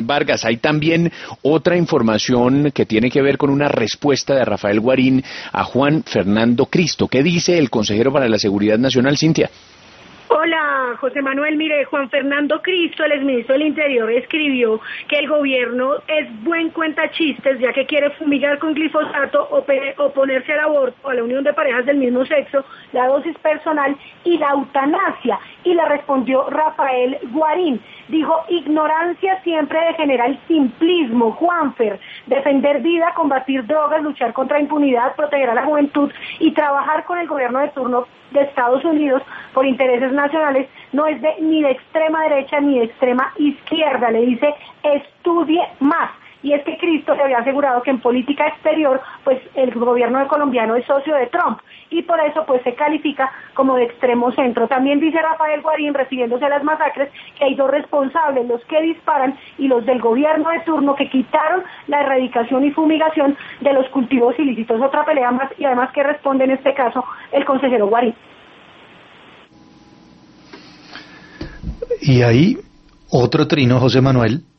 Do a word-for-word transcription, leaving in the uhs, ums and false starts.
Vargas, hay también otra información que tiene que ver con una respuesta de Rafael Guarín a Juan Fernando Cristo. ¿Qué dice el consejero para la Seguridad Nacional, Cintia? Hola, José Manuel. Mire, Juan Fernando Cristo, el exministro del Interior, escribió que el gobierno es buen cuentachistes, ya que quiere fumigar con glifosato, oponerse al aborto, a la unión de parejas del mismo sexo, la dosis personal y la eutanasia. Y le respondió Rafael Guarín. Dijo, ignorancia siempre degenera el simplismo, Juanfer. Defender vida, combatir drogas, luchar contra impunidad, proteger a la juventud y trabajar con el gobierno de turno de Estados Unidos por intereses nacionales no es de ni de extrema derecha ni de extrema izquierda. Le dice, estudie más. Y es que Cristo le había asegurado que en política exterior, pues el gobierno de colombiano es socio de Trump, y por eso pues se califica como de extremo centro. También dice Rafael Guarín, refiriéndose a las masacres, que hay dos responsables, los que disparan y los del gobierno de turno, que quitaron la erradicación y fumigación de los cultivos ilícitos. Otra pelea más, y además que responde en este caso el consejero Guarín. Y ahí otro trino, José Manuel,